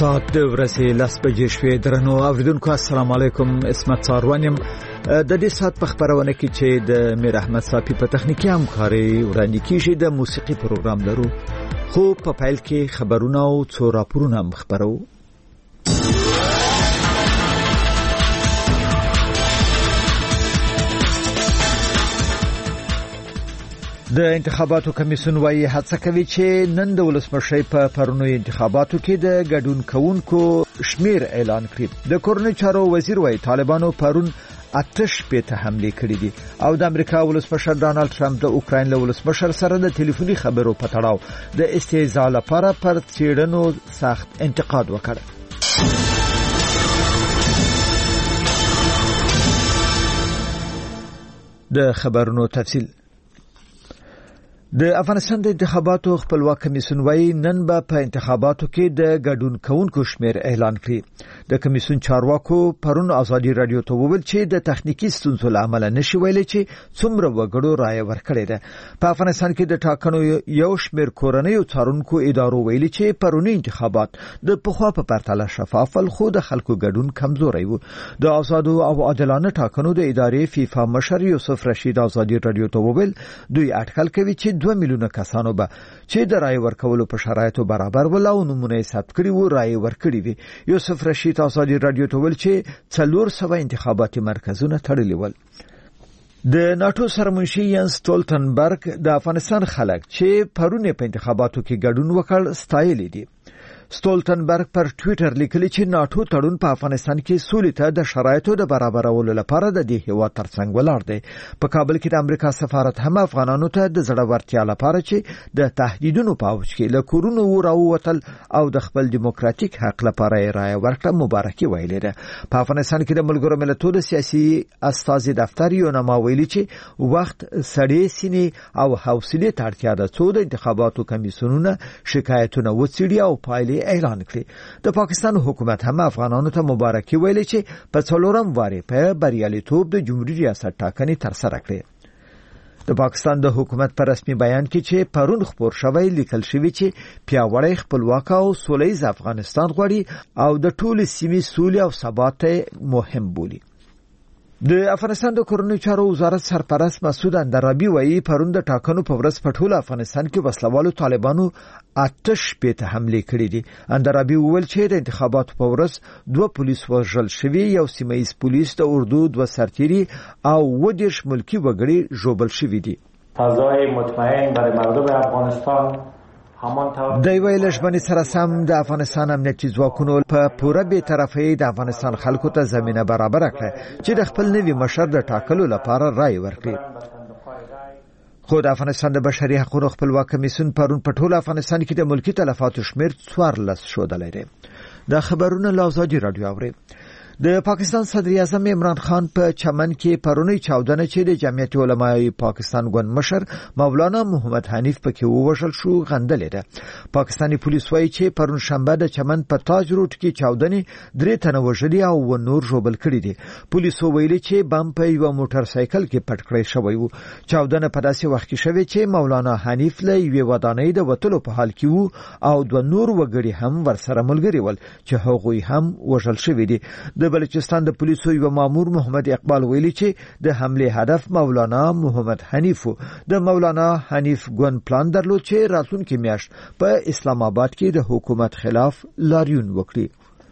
ساعت د ورځې 10 بجې شوې. درنو اوریدونکو السلام علیکم. اسمت څارونیم د دې سات په خبرونه کې چې د میر احمد صافي په تخنیکی همکاري وړاندې کیږي د موسیقي پروګرام لرو، خو په پیل کې خبرونه او څو راپورونه خبرو. د انتخاباتو کمیسیون وايي هڅه کوي چې نن د ولسمشر په پرونی انتخاباتو کې د ګډون کوونکو شمیر اعلان کړي. د کورنۍ چارو وزیر وايي طالبانو پرون آتش په حمله کړې دي او د امریکا ولسمشر ډانلډ ټرمپ د اوکراین له ولسمشر سره د ټلیفوني خبرو په تړاو د استهزاء لپاره پر څېړنو سخت انتقاد وکړ. د خبرونو تفصیل. د افغانستان د انتخاباتو خپلواک کمیسیون وايي نن به په انتخاباتو کې د ګډون کوونکو شمیر اعلان کړي. د کمیسیون چارواکو پرون ازادي رادیو ته وویل چې د تخنیکی ستونزو لامل نشي ویلي چې څومره وګړو رائے ورکړي ده. په افغانستان کې د ټاکنو یو شمیر کورنۍ او څارونکو ادارو ویلي چې پرونی انتخابات د پخوا په پرتله شفاف خو د خلکو ګډون کمزوري و. د آزادو او عادلانه ټاکنو د ادارې فیفا مشر یوسف رشید ازادي رادیو ته وویل دوی اټکل کوي چې 2 میلیونه کسانو به چې د رائے ورکولو په شرایطو برابر ولاو نمونه ثبت کړي وو رائے ورکړي وي. یوسف رشید ازادي رادیو ته ویل چې 400 انتخاباتي مرکزونه تړلي ول. د ناتو سرمنشي ینس ستولتنبرګ د افغانستان خلک چې پرونه په انتخاباتو کې ګډون وکړ ستایلی دي. ستولتنبرګ پر ټوئیټر لیکلی چې ناتو تړون په افغانستان کې سولې ته د شرایطو د برابرولو لپاره د دې هیواد ترڅنګ ولاړ دی. په کابل کې د امریکا سفارت هم افغانانو ته د زړورتیا لپاره چې د تهدیدونو په اوج کې له کورونو راووتل او د خپل دیموکراتیک حق لپاره رائے ورکړه مبارکي ویلې ده. په افغانستان کې د ملګرو ملتونو د سیاسي استازي دفتر یو نامه ویلي چې وخت سړې سینې او حوصله ته اړتیا ده چې د انتخاباتو کمیسیونونه شکایتونه وڅېړي او پایلې اعلان کړي. د پاکستان حکومت هم افغانانو ته مبارکي ویلي چې په څلورم واري په بریالیتوب د جمهوریت ریاست ټاکنې تر سره کړې. د پاکستان د حکومت پر رسمي بیان کې چې پرون خبر شوی لیکل شوی چې پیاوړی خپلواک او سولهییز افغانستان غواړي او د ټول سیمې سولې او ثبات مهم بولي. د افغانستان د کورنۍ چارو وزارت سرپرست مسعود اندرابي وایي پرون د ټاکنو په ورځ په ټول افغانستان کې وسلوالو طالبانو آتش په حمله کړې دي. اندرابي وویل چې د انتخاباتو په ورځ 2 پولیس وژل شوي، یو سیمه‌ییز پولیس د اردو 2 سرتیري او 20 ملکی وګړي ژوبل شوي دي. فضای مطمئن برای مردم افغانستان د ویل ژبنې سره سم د افغانستان امنیتي ځواکونو په پوره بی‌طرفۍ د افغانستان خلکو ته زمينه برابر کړه چې د خپل نوي مشر د ټاکلو لپاره رائے ورکړي. خو د افغانستان د بشري حقوقو خپلواک کمیسیون پرون په ټول افغانستان کې د ملکی تلفاتو شمیر 14 شودلې دي. د خبرونو لازادي رادیو اوري. د پاکستان صدر اعظم عمران خان په چمن کې پرونی چاودنه چې د جمعیت علماء پاکستان ګوند مشر مولانا محمد حنیف پکې ووژل شو غندلې ده. پاکستانی پولیس وايي چې پرون شنبه د چمن په تاج روډ کې چاودنه 3 تنه وژلي او نور ژوبل کړي دي. پولیسو ویلي چې بم په یو موټر سایکل کې پټ کړی شوی وو. چاودنه په داسې وخت کې شوه چې مولانا حنیف له یوې ودانۍ د وټلو په حال کې وو او 2 نور وګړي هم ورسره ملګري ول چې هغوی هم وژل شوی دي. د بلوچستان د پولیسو یو مامور محمد اقبال ویلي چې د حمله هدف مولانا محمد حنیف د مولانا حنیف ګوند پلان درلود چې راتلونکي میاشت په اسلام آباد کې د حکومت خلاف لاریون وکړي.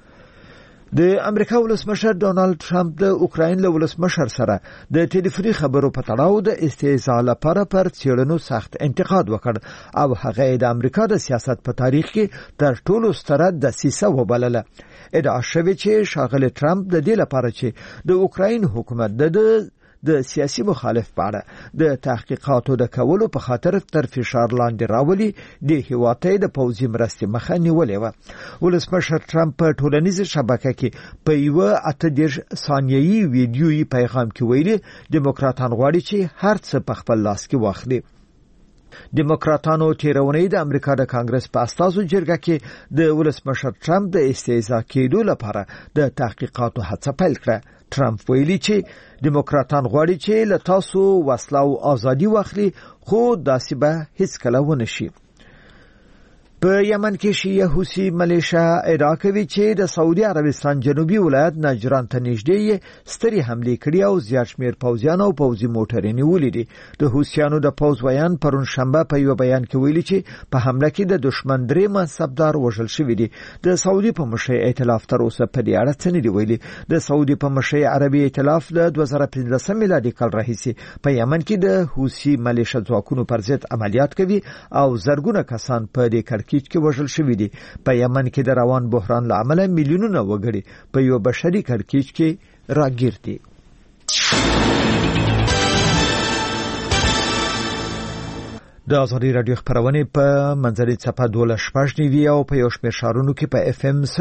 د امریکا ولسمشر ډانلډ ټرمپ د اوکراین له ولسمشر سره د ټلیفوني خبرو په تړاو د استهزاء لپاره پر څېړنو سخت انتقاد وکړ او هغه د امریکا د سیاست په تاریخ کې تر ټولو ستره دسیسه وبلله. ادعا شوی چې ښاغلی ټرمپ د دې لپاره چې د اوکراین حکومت د سیاسي مخالف پاره د تحقیقاتو د کولو په خاطر تر فشار لاندې راولي د هیواته د پوځي مرستې مخه نیولې و. ولسمشر ټرمپ په ټولنیزه شبکه کې په یو 8 ثانیه‌یي ویډیویي پیغام کې ویلي دیموکراتان غواړي چې هر څه په خپل لاس کې واخلي. دیموکراتانو تیرونی د امریکا د کانګرس په استازو جرګه کې د ولسمشر ټرمپ د استهزاء کېدو لپاره د تحقیقاتو هڅه پیل کړه. ټرمپ ویلي چې دیموکراتان غواړي چې له تاسو وسله او ازادي واخلي، خو داسې به هیڅ کله ونه شي. په یمن کې شیعه حوثي ملیشیا ادعا کوي چې د سعودي عربستان جنوبي ولایت نجران ته نږدې ستري حمله کړې او زیات شمېر پوځیان او پوځي موټرې نیولې دي. د حوثیانو د پوځ ویان پرون شنبه په یو بیان کې ویلي چې په حمله کې د دشمن درې منصبدار وژل شوی دي. د سعودي په مشرۍ ائتلاف تر اوسه په دې اړه څه نه دی ویلي. د سعودي په مشرۍ عربي ائتلاف د 2015 میلادي کال راهیسې په یمن کې د حوثي ملیشیا ځواکونو پر ضد عملیات کوي او زرګونه کسان په دې کړکېچ کې وژل شوی دي. په یمن کې د روان بحران لامل میلیونونه وګړي په یو بشري کړکېچ کې راګیر دي. د ازادي رادیو خبرونه په منځري صفه 12 او په یو شمېر شارونو کې په اف ام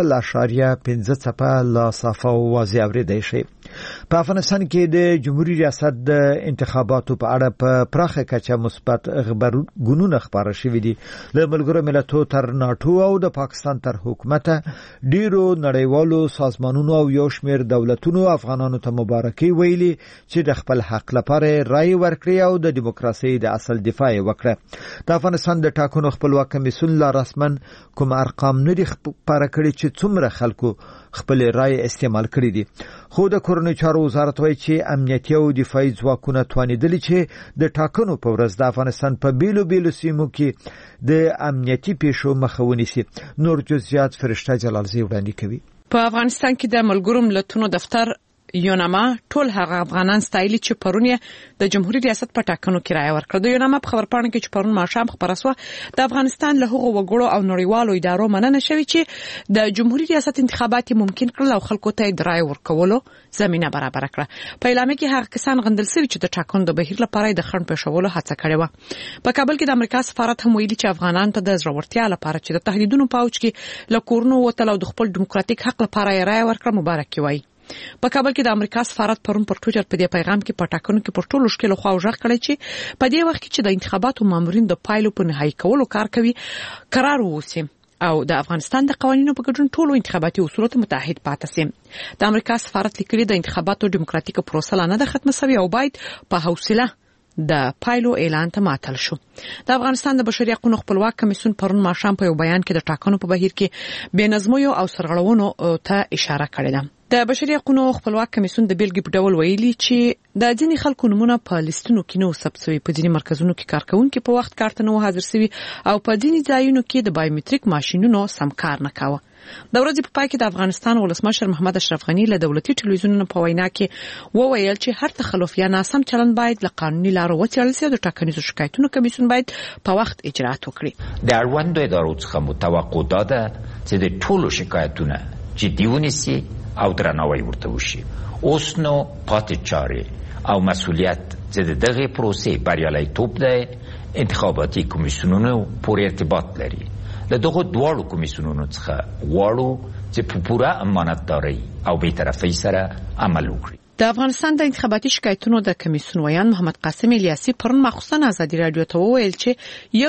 0.5 صفه لا صفه واضح اوریدای شي. په افغانستان کې د جمهوریت ریاست د انتخاباتو په اړه په پراخه کچه مثبت خبرونه خبره شوې دي. له ملګرو ملتونو تر ناتو او د پاکستان تر حکومت ډیرو نړیوالو سازمانونو او یو شمېر دولتونو افغانانو ته مبارکي ویلي چې د خپل حق لپاره رائے ورکړي او د دیموکراسي د اصل دفاع وکړي. د افغانستان د ټاکنو خپلواک کمیسیون لا رسمن کوم ارقام نه دي خبره کړي چې څومره خلکو خپل رائے استعمال کړی دي. خو د کورنۍ چارو وزارت وایي چې امنیتي او دفاعي ځواکونه توانیدل چې د ټاکنو په ورځ د افغانستان په بیلو سیمو کې د امنیتي پیښو مخه ونیسي. نور جزئیات فرشته جلالزی وړاندې کوي. په افغانستان کې د ملګرو ملتونو دفتر یوناما ټول هغه افغانان ستایلی چې پرون د جمهوریت ریاست په ټاکنو کې رائے ورکړه. د یوناما په خبرپاڼه کې چې پرون ماښام خبره شوه د افغانستان له هغو وګړو او نړیوالو ادارو مننه شوې چې د جمهوریت ریاست انتخابات ممکن کړل او خلکو ته د رائے ورکولو زمينه برابر کړه. په اعلامیه کې هغه کسان غندل شوي چې د ټاکنو د بهیر لپاره د خنډ پېښولو هڅه کړې و. په کابل کې د امریکا سفارت هم ویلي چې افغانان ته د ضرورتیا لپاره چې د تهدیدونو په اوج کې له کورونو وتل او د خپل دیموکراتیک حق لپاره رائے ورکړه مبارکي وایي. په کابل کې د امریکا سفارت پرون پر ټویټر په دې پیغام کې په ټاکنو کې پر ټولو شکل خو ژغ کړی چې په دې وخت کې چې د انتخاباتو مامورین د پایلو په نهایی کولو کار کوي قرار ووسی او د افغانستان د قوانینو په ګډون ټولو انتخاباتي اصولو ته متحد پاتې سي. د امریکا سفارت لیکلي د انتخاباتو دیموکراتیک پروسه نه ده ختمه شوی او باید په حوصله د پایلو اعلان ته ماتل شو. د افغانستان د بشري حقوقو خپلواک کمیسیون پرون ماښام په یو بیان کې د ټاکنو په بهیر کې بېنظمیو او سرغړونو ته اشاره کړې ده. د بشري حقوقو خپلواک کمیسیون د بیلګې په ډول ویلي چې د ځینې خلکو نمونه په لیستونو کې نو ثبت شوی، په ځینې مرکزونو کې کارکونکو په وخت کارت نه حاضر شوی او په ځینې ځایونو کې د بایومټریک ماشینونو سم کار نه کاوه. د ورځې په پای کې د افغانستان ولسمشر محمد اشرف غنی له دولتي ټلویزیونونو په وینا کې وویل چې هر تخلف یا ناسم چلند باید له قانوني لارو وڅېړل شي او د ټاکنیزو شکایتونو کمیسیون باید په وخت اجرات وکړي. د اړوندو ادارو څخه متوقع ده چې د ټولو شکایتونه جدي ونیسي او درناوی ورته وشي. اوس نو پاتې چارې او مسؤلیت چې دغه پروسې بریالیتوب ده انتخاباتي کمیسیونونو پورې ارتباط لري. له دغه دواړو کمیسیونونو څخه غواړو چې په پوره امانتدارۍ او بی‌طرفۍ سره عمل وکړي. د افغانستان د انتخاباتي شکایتونو د کمیسیون ویان محمد قاسم الیاسی پرون مخصوصا ازادي رادیو ته وویل چې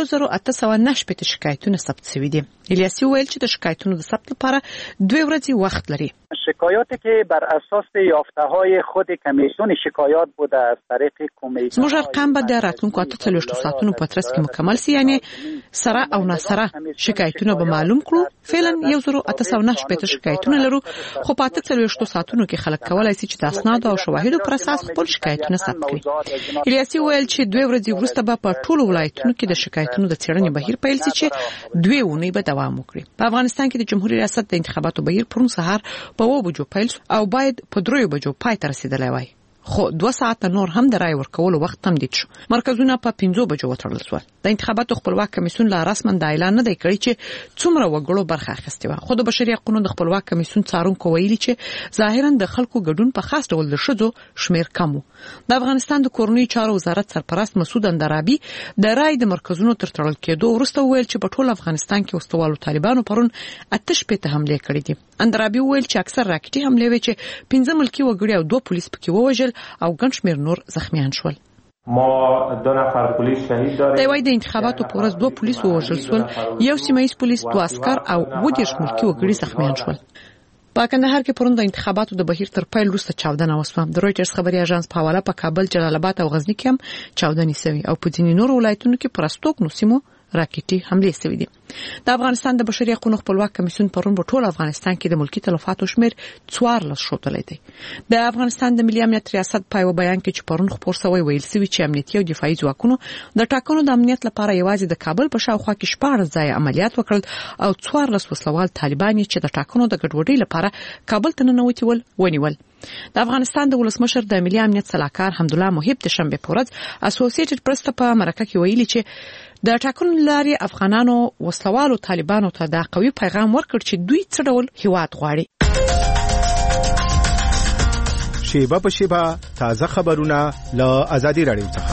1809 شکایتونه ثبت شوي دي. الیاسی ویل چې د شکایتونو د ثبت لپاره 2 ورځې وخت لري. شکایاتی که بر اساس یافته‌های خود کمیسیون شکایات بوده از طریق کمیسیون زموږ ارقام به د راتلونکو 48 ساعتونو په ترڅ کې مکمل شي، یعنی سره او ناسره شکایتونه به معلوم کړو. فعلا 1809 شکایتونه لرو، خو په 48 ساعتونو کې خلک کولای شي چې د اسناد او شواهدو پر اساس خپل شکایتونه ثبت کړي. الیاسی ویل چې 2 ورځې وروسته به په ټولو ولایتونو کې د شکایتونو د څېړنې بهیر پیل شي چې 2 اونۍ به دوام وکړي. په افغانستان کې د جمهوریت ریاست د انتخاباتو بهیر پرون سهار په 2 بجو پیل او باید په 3 بجو پای ته رسیدلی وای. خو 2 ساعته نور هم د رای ورکولو وخت تمدید شو. مرکزونه په 5 بجو وتړل شول. د انتخاباتو خپلواک کمیسیون لا رسمن د اعلان نه دی کړی چې څومره وګړو برخه اخیستې و. خو د بشري حقوقو د خپلواک کمیسیون څارونکو ویلي چې ظاهرا د خلکو ګډون په خاص ډول د شذو شمیر کم و. د افغانستان د کورنۍ چارو وزارت سرپرست مسعود اندرابي د رای د مرکزونو تر تړل کېدو وروسته ویل چې په ټول افغانستان کې استوالو طالبانو پرون 8 حمله کړې دي. اندرابي ویل چې اکثر راکټي حمله وی چې 15 ملکی وګړي او 2 پولیس پکې ووژل او ګڼ شمېر نور زخمیان شول. ما 2 نفر پولیس شهید داریم. د انتخاباتو په ورځ 2 پولیس ووژل شول، یو سیمایي پولیس 2 عسكر او 20 ملکی وګړي زخمیان شول. په کندهار کې پرون د انتخاباتو د بهیر تر پیل وروسته چاودنه وسوه. د رويټرز خبري اژانس په حواله په کابل، جلال آباد او غزنی کې هم چاودنې شوې او په ځینې نور ولایتونو کې پرستوک نو سیمو راکټي حمله شوې دي. د افغانستان د بشري حقوقو خپلواک کمیسیون پرون په ټول افغانستان کې د ملکی تلفاتو شمیر 14 شوتلې دي. د افغانستان د ملي امنیت ریاست په بیان کې چې پرون خبر شوی ویل شوی چې امنیتي او دفاعي ځواکونو د ټاکنو د امنیت لپاره یوازې د کابل په شاوخوا کې 14 ځای عملیات وکړل او 14 وسلوال طالبان چې د ټاکنو د ګډوډۍ لپاره کابل ته ننوتي ونیول. د افغانستان د ولسمشر د ملي امنیت صلاحکار حمدالله محب د شنبه په ورځ اسوسییټډ پریس ته په مرکه کې ویلي چې د ټاکنو لاري افغانانو وسلوالو طالبانو ته د قوي پیغام ورکړ چې دوی څه ډول هیواد غواړي. شیبه په شیبه تازه خبرونه له ازادي رادیو څخه.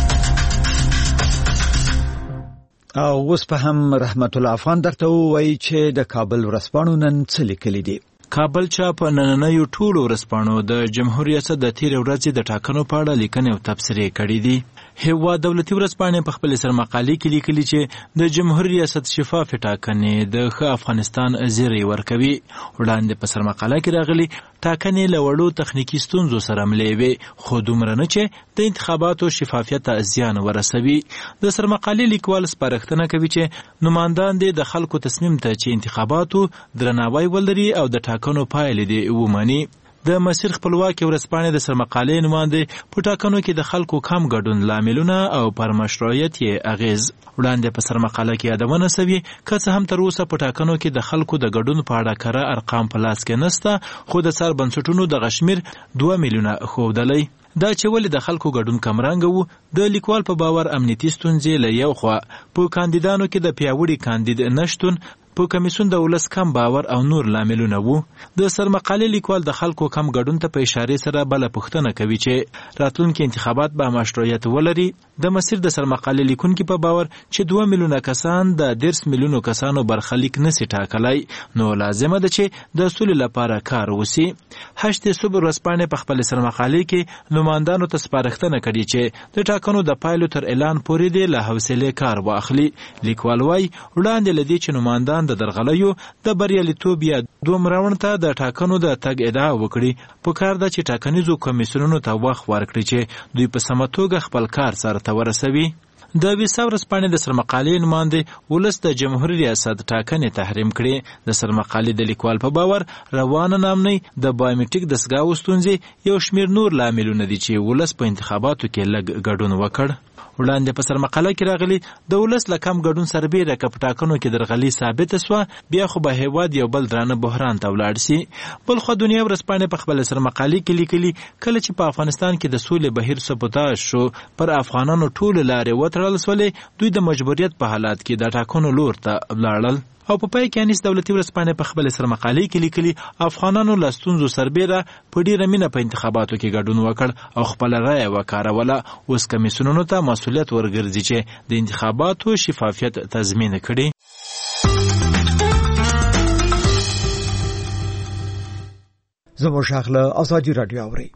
او اوس په هم رحمت الله افغان درته وایي چې د کابل ورځپاڼو نن څه لیکلي دي. کابل چاپ نننیو ټولو ورځپاڼو د جمهوریت ریاست د تیر ورځې د ټاکنو په اړه لیکنې او تبصرې کړې دي. هوا دولتي ورځپاڼې په خپل سرمقالي کې لیکلي چې د جمهوریت ریاست شفاف ټاکنې د ښه افغانستان زیری ورکوي. وړاندې په سرمقاله کې راغلي ټاکنې له وړو تخنیکی ستونزو سره ملې وي خو دومره نه چې د انتخاباتو شفافیت ته زیان ورسوي. د سرمقالي لیکوال سپارښتنه کوي چې نمائندان د خلکو تصمیم ته چې انتخاباتو درناوی ولري او د ټاکنو پایلې دې ومني. د مسیر خپلواکي ورځپاڼې د سرمقالې نماینده په ټاکنو کې د خلکو کم ګډون لاملونه او پر مشروعیت یې اغیز. وړاندې په سرمقاله کې یادونه شوې که څه هم تر اوسه په ټاکنو کې د خلکو د ګډون په اړه کره ارقام په لاس کې نشته خو د سر بنسټونو د غشمیر 2 میلیونه ښودلی. دا چې ولې د خلکو ګډون کمرنګ وو د لیکوال په باور امنیتي ستونزې له یو خوا په کاندیدانو کې د پیاوړي کاندید نشتون په کمیسیون د ولس کم باور او نور لاملونه وو. د سرمقالې لیکوال د خلکو کم ګډون ته په اشاره سره بل پوښتنه کوي چې راتلونکي انتخابات به مشروعیت ولري. د مسیر د سرمقالې لیکونکي په باور چې 2 میلیونه کسان د 10 میلیونو کسانو برخلیک نشي ټاکلای نو لازمه ده چې د سولې لپاره کار وسی. هشت صبح ورځپاڼې په خپل سرمقالې کې نمائندانو ته سپارښتنه کړې چې د ټاکنو د پایلو تر اعلان پورې د له حوصله کار واخلي. لیکوال وايي وړاندې لدی چې نمائندان د درغلیو د بریالیتوب یا دوم راوند ته د ټاکنو د تګ ادعا وکړي. په کار ده چې ټاکنیزو کمیسیونونو ته وخت ورکړي چې دوی په سمه توګه خپل کار سرته ورسوي. د ویسا ورځپاڼې د سرمقالې نماینده ولس د جمهوریت ریاست ټاکنې تحریم کړي. د سرمقالې د لیکوال په باور روانه نامنۍ د بایومټریک دستګاو ستونزې یو شمیر نور لاملونه دي چې ولس په انتخاباتو کې لږ ګډون وکړ. وړاندې په سرمقاله کې راغلي د ولس له کم ګډون سربیره که په ټاکنو کې درغلي ثابته سوه بیا خو به هیواد یو بل درانه بحران ته ولاړ سي. بلخو دنیا ورځپاڼې په خپل سرمقالې کې لیکلي کله چې په افغانستان کې د سولې بهیر سبوتاژ شو پر افغانانو ټول لارې وتړل سولې دوی د مجبوریت په حالات کې د ټاکنو لور ته ولاړل. او په پای کې انیس دولتي ورځپاڼې په خپل سرمقالې کې لیکلي افغانانو له ستونزو سربیره په ډیره مینه په انتخاباتو کې ګډون وکړ او خپل رایه وکاروله. اوس کمیسیونونو ته مسؤلیت ورګرځي چې د انتخاباتو شفافیت تضمین کړي. زموږ شاخله ازادي رادیو اوري.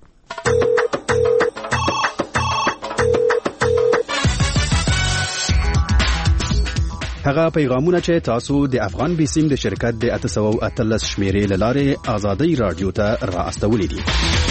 هغه پیغامونه چې تاسو د افغان بیسیم د شرکت د 813 شمیرې لاره ازادي رادیو ته را استولې دي.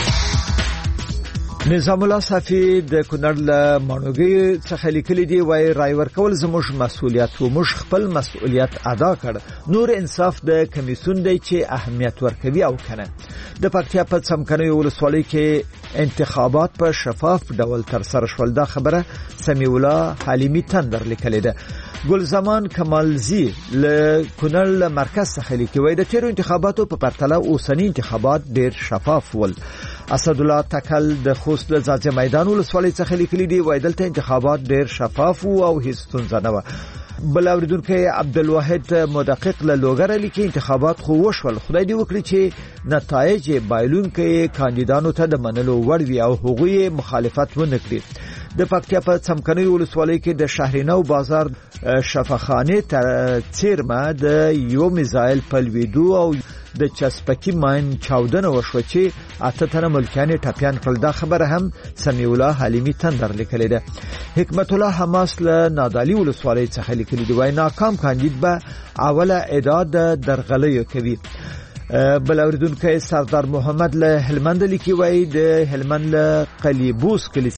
نظام الله صافي د کونړ له مانوګي څخه لیکلي دی وای رای ورکول زموږ مسؤلیت او موږ خپل مسؤلیت ادا کړ. نور انصاف د کمیسیون دی چې اهمیت ورکوي او کنه. د پکتیا په څمکنیو ولسوالۍ کې انتخابات په شفاف ډول تر سره شول. دا خبره سمیع الله حلیمی تندر لیکلې ده. ګلزمان کمالزی له کونړ مرکز څخه لیکي د تیرو انتخاباتو په پرتله اوسنی انتخابات ډیر شفاف ول. اسد الله تکل د خوست د ځاځي میدان ولسوالۍ څخه لیکلي دی دلته انتخابات ډیر شفاف او هیڅ ستونزه نه و. بل اوریدونکو عبدالواحد مدقق له لوګر لیکي انتخابات خو وشول خدای دې وکړي چې نتایج بایلونکو کاندیدانو ته د منلو وړ وي او هغوی مخالفت ونه کړي. د پکتیا په څمکنیو ولسوالۍ کې د شهرینو بازار شفاخانه تر څیرمه د یو میزایل په لویدو او د چسپکی ماین چاودنه وشو چې اته تنه ملکیان ټاپیان کړل. دا خبره هم سمیع الله حلیمی تندر لیکلې ده. حکمت الله حماس له نادالی ولسوالۍ څخه لیکلي دی وای ناکام کاندید به اوله اعداد درغلې کوي. بل اوریدونکو سردار محمد له هلمند لیکي وای د هلمند له قلیبوس کلی